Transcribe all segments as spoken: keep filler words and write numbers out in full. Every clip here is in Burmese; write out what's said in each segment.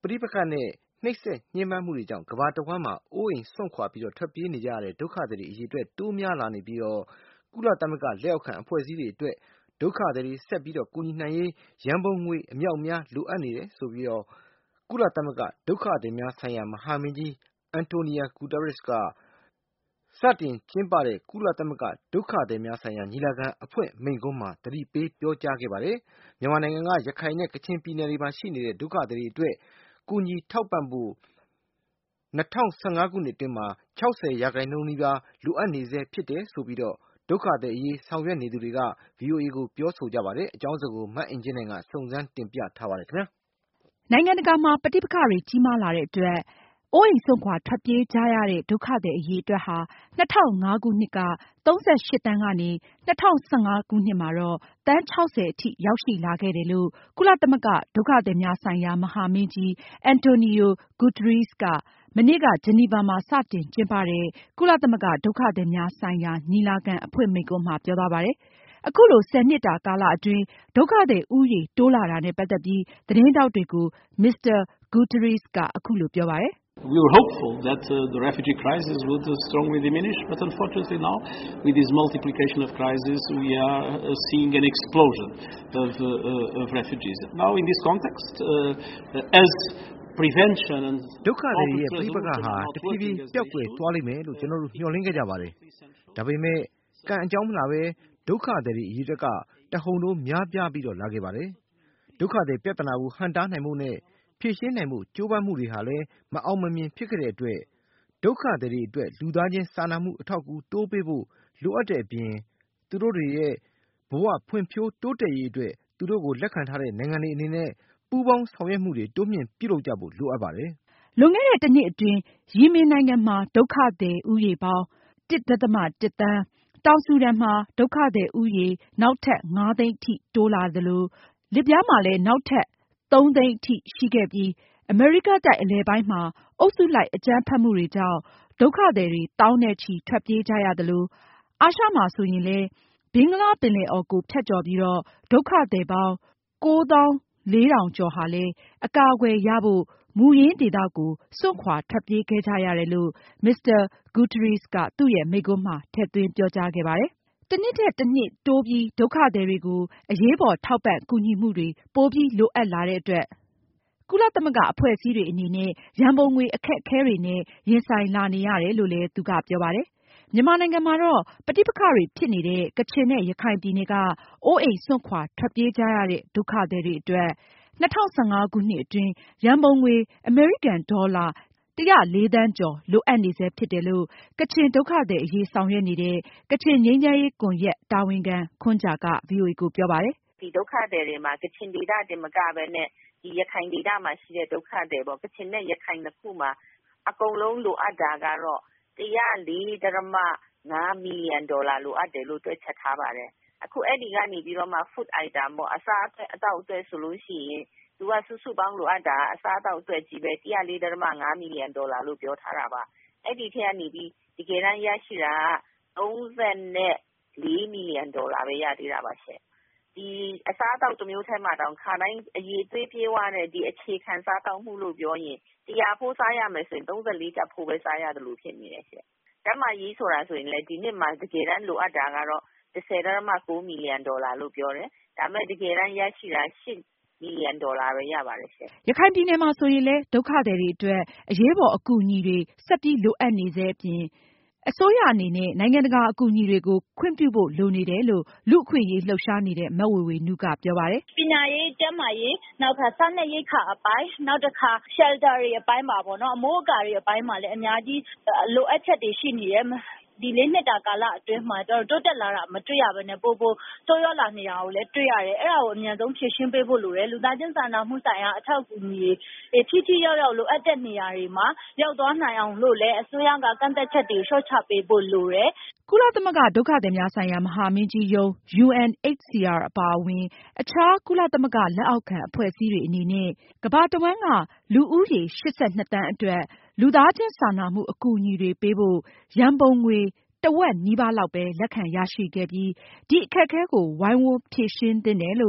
ပဋိပက္ခနဲ့နှိပ်စက်ညှဉ်းပန်းမှုတွေကြောင့်ကမ္ဘာတဝန်းမှာအိုးအိမ်စွန့်ခွာပြီးတော့ထွက်ပြေးနေကြရတဲ့ဒုက္ခသည်တွေအရေအတွက်တိုးများလာနေပြီးတော့ကုလသမဂ္ဂလက်အောက်ခံအဖွဲ့အစည်းတွေအတွက်ဒုက္ခသည်တွေဆက်ပြီးတော့ကူညီနိုင်ရေးရန်ပုံငွေအမြောက်အများလိုအပ်နေတယ်ဆိုပြီးတော့ကုလသမဂ္ဂဒုက္ခသည်များဆိုင်ရာမဟာမင်းကြီးအန်တိုနီယာဂူတာရက်စ်ကစတင်ကျင်းပတဲ့ကုလသမဂ္ဂဒုက္ခသည်များဆိုင်ရာညီလာခံအဖွင့်မိန့်ခွန်းမှာတတိပေးပြောကြားခဲ့ပါတယ်။မြန်မာနိုင်ငံကရခိုင်နဲ့ကချင်ပြည်နယ်တွေမှာရှိနေတဲ့ဒုက္ခသည်တွေအတွက်ကူညီထောက်ပံ့ဖို့၂၀၁၅ခုနှစ်အတွင်းမှာ၆၀ရာခိုင်နှုန်းနီးပါးလိုအပ်နေဆဲဖြစ်တယ်ဆိုပြီးတော့ဒုက္ခသည်အရေးဆောင်ရွက်နေသူတွေက ဗွီအိုအေကိုပြောဆိုကြပါတယ်။အကြောင်းစုံကိုမအင်ကြင်းနိုင်ကစုံစမ်းတင်ပြထားပါတယ်ခင်ဗျာ။နိုင်ငံတကာမှာပဋိပက္ခတွေကြီးမားလာတဲ့အတွက်အိုးအိမ်စွန့်ခွာထွက်ပြေးကြရတဲ့ဒုက္ခသည်အရေအတွက်ဟာ၂၀၀၅ခုနှစ်ကသုံးဆ၈သန်းကနေ၂၀၁၅ခုနှစ်မှာတော့သန်း၆၀အထိရောက်ရှိလာခဲ့တယ်လို့ကုလသမဂ္ဂဒုက္ခသည်များဆိုင်ရာမဟာမင်းကြီးအန်တိုနီယိုဂူတရီးစ်ကမနေ့ကဂျနီဗာမှာစတင်ကျင်းပတဲ့ကုလသမဂ္ဂဒုက္ခသည်များဆိုင်ရာညီလာခံအဖွင့်မိန့်ခွန်းမှာပြောသွားပါတယ်။အခုလိုဆယ်နှစ်တာကာလအတွင်းဒုက္ခသည်ဦးရေတိုးလာတာနဲ့ပတ်သက်ပြီးသတင်းထောက်တွေကိုမစ္စတာဂူတရီးစ်ကအခုလိုပြောပါတယ် We were hopeful that uh, the refugee crisis would uh, strongly diminish, but unfortunately now, with this multiplication of crises, we are uh, seeing an explosion of, uh, uh, of refugees. Now, in this context, uh, as prevention and ဒုက္ခသည်ရဲ့ပြိပက္ခဟာတဖြည်းဖြည်းပျောက်ကွယ်သွားလိမ့်မယ်လို့ကျွန်တော်တို့မျှော်လင့်ခဲ့ကြပါတယ်။ဒါပေမဲ့ကံအကြောင်းမလားပဲဒုက္ခသည်တွေအရေးကတဟုန်ထိုးများပြားပြီးတော့လာခဲ့ပါတယ်။ဒုက္ခသည်ပြဿနာကိုဟန်တားနိုင်မှုနဲ့ဖြေရှင်းနိုင်မှုကြိုးပမ်းမှုတွေဟာလည်းမအောင်မမြင်ဖြစ်ခဲ့တဲ့အတွက်ဒုက္ခသည်တွေအတွက်လူသားချင်းစာနာမှုအထောက်အကူတိုးပေးဖို့လိုအပ်တဲ့အပြင်သူတို့တွေရဲ့ဘဝဖွံ့ဖြိုးတိုးတက်ရေးအတွက်သူတို့ကိုလက်ခံထားတဲ့နိုင်ငံတွေအနေနဲ့ပူးပေါင်းဆောင်ရွက်မှုတွေတိုးမြင့်ပြုလုပ်ကြဖို့လိုအပ်ပါတယ်။လွန်ခဲ့တဲ့တစ်နှစ်အတွင်းယီမင်နိုင်ငံမှာဒုက္ခသည်ဦးရေပေါင်းတစ်ဒသမတစ်သန်းတောင်ဆူဒန်မှာဒုက္ခသည်ဦးရေနောက်ထပ်ငါးသိန်းထိတိုးလာသလိုလစ်ဗျားမှာလည်းနောက်ထပ်သုံးသိန်းထိရှိခဲ့ပြီးအမေရိကတိုက်အလယ်ပိုင်းမှာအုပ်စုလိုက်အကြမ်းဖက်မှုတွေကြောင့်ဒုက္ခသည်တွေသောင်းနဲ့ချီထွက်ပြေးကြရသလိုအာရှမှာဆိုရင်လည်းဘင်္ဂလားပင်လယ်အော်ကိုဖြတ်ကျော်ပြီးတော့ဒုက္ခသည်ပေါင်းကိုးသောင်းလေးထောင်ကျော်ဟာလည်းအကာအကွယ်ရဖို့မူရင်းဒေသကိုစွန့်ခွာထွက်ပြေးခဲ့ကြရတယ်လို့မစ္စတာဂူတရီးစ်ကသူ့ရဲ့မိန့်ခွန်းမှာထည့်သွင်းပြောကြားခဲ့ပါတယ်။တစ်နှစ်ထက်တစ်နှစ်တိုးပြီးဒုက္ခသည်တွေကိုအရေးပေါ်ထောက်ပံ့ကူညီမှုတွေပိုပြီးလိုအပ်လာတဲ့အတွက်ကုလသမဂ္ဂအဖွဲ့အစည်းတွေအနေနဲ့ရန်ပုံငွေအခက်အခဲတွေနဲ့ရင်ဆိုင်လာနေရတယ်လို့လည်းသူကပြောပါတယ်။မြန်မာနိုင်ငံမှာတော့ပဋိပက္ခတွေဖြစ်နေတဲ့ကချင်နဲ့ရခိုင်ပြည်နယ်ကအိုးအိမ်စွန့်ခွာထွက်ပြေးကြရတဲ့ဒုက္ခသည်တွေအတွက်၂၀၁၅ခုနှစ်အတွင်းရန်ပုံငွေအမေရိကန်ဒေါ်လာ၁၀၄သန်းကျော်လိုအပ်နေဆဲဖြစ်တယ်လို့ကချင်ဒုက္ခသည်အရေးဆောင်ရွက်နေတဲ့ကချင်ငြိမ်းချမ်းရေးကွန်ရက်တာဝန်ခံခွန်ဂျာကဗွီအိုအေကိုပြောပါတယ်။ဒီဒုက္ခသည်တွေမှာကချင်ဒေသတင်မကပဲနဲ့ဒီရခိုင်ဒေသမှာရှိတဲ့ဒုက္ခသည်ပေါ့ကချင်နဲ့ရခိုင်နှစ်ခုမှာအကုန်လုံးလိုအပ်တာကတော့၁၀၄ဒသမ၅မီလီယံဒေါ်လာလိုအပ်တယ်လို့တွက်ချက်ထားပါတယ်။အခုအဲ့ဒီကနေပြီးတော့မှ food item ပေါ့အစားအသောက်အတွက်ဆိုလို့ရှိရင်သူကစုစုပေါင်းလိုအပ်တာအစားအသောက်အတွက်ကြီးပဲ၁၀၄ဒသမ၅မီလီယံဒေါ်လာလို့ပြောထားတာပါ။အဲ့ဒီထက်ကနေပြီးဒီကယ်တမ်းရရှိတာက၃၄မီလီယံဒေါ်လာပဲရသေးတာပါရှင့်။ဒီအစားအသောက်တစ်မျိုးထဲမှာတောင်ခါတိုင်းအရေးသွေးပြေးဝတဲ့ဒီအခြေခံစားတောက်မှုလို့ပြောရင်တရားဖိုးစားရမယ်ဆိုရင်၃၄ကျပ်ဖိုးပဲစားရတယ်လို့ဖြစ်နေတယ်ရှင့်။ဓမ္မရေးဆိုတာဆိုရင်လည်းဒီနှစ်မှာတကယ်တမ်းလိုအပ်တာကတော့၁၀ဒသမ၉မီလီယံဒေါ်လာလို့ပြောတယ်။ဒါပေမဲ့တကယ်တမ်းရရှိတာ၈မီလီယံဒေါ်လာပဲရပါတယ်ရှင့်။ရခိုင်ပြည်နယ်မှာဆိုရင်လည်းဒုက္ခသည်တွေအတွက်အရေးပေါ်အကူအညီတွေဆက်ပြီးလိုအပ်နေစေအပြင်အစိုးရအနေနဲ့နိုင်ငံတကာအကူအညီတွေကိုခွင့်ပြုဖို့လိုနေတယ်လို့လူ့အခွင့်အရေးလှုပ်ရှားနေတဲ့မဝေဝေနုကပြောပါတယ်။ပညာရေးကျန်းမာရေးနောက်တစ်ခါစားနပ်ရိက္ခာအပိုင်းနောက်တစ်ခါ shelter တွေအပိုင်းပါပေါ့နော်အမိုးအကာတွေအပိုင်းမှာလည်းအများကြီးလိုအပ်ချက်တွေရှိနေတယ်ဒီလေးနှစ်တာကာလအတွင်းမှာတော့တိုးတက်လာတာမတွေ့ရဘဲနဲ့ပိုပိုဆိုးရွားလာနေတာကိုလည်းတွေ့ရတယ်အဲ့ဒါကိုအများဆုံးဖြေရှင်းပေးဖို့လိုတယ်လူသားချင်းစာနာမှုဆိုင်ရာအထောက်အကူတွေဖြည်းဖြည်းရောက်ရောက်လိုအပ်တဲ့နေရာတွေမှာရောက်သွားနိုင်အောင်လို့လည်းအစိုးရကကန့်သက်ချက်တွေလျှော့ချပေးဖို့လိုတယ်ကုလသမဂ္ဂဒုက္ခသည်များဆိုင်ရာမဟာမင်းကြီးရုံး ယူအန်အိတ်စီအာအပါအဝင်အခြားကုလသမဂ္ဂလက်အောက်ခံအဖွဲ့အစည်းတွေအနေနဲ့ကမ္ဘာတဝန်းကလူဦးရေ၈၂သန်းအတွက်လူသားချင်းစာနာမှုအကူအညီတွေပေးဖို့ရန်ပုံငွေတဝက်နီးပါးလောက်ပဲလက်ခံရရှိခဲ့ပြီးဒီအခက်အခဲကိုဝိုင်းဝန်းဖြေရှင်းသင့်တယ်လို့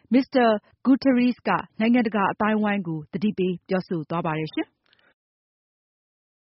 မစ္စတာ Guterres ကနိုင်ငံတကာအသိုင်းအဝိုင်းကိုသတိပေးပြောဆိုသွားပါတယ်ရှင်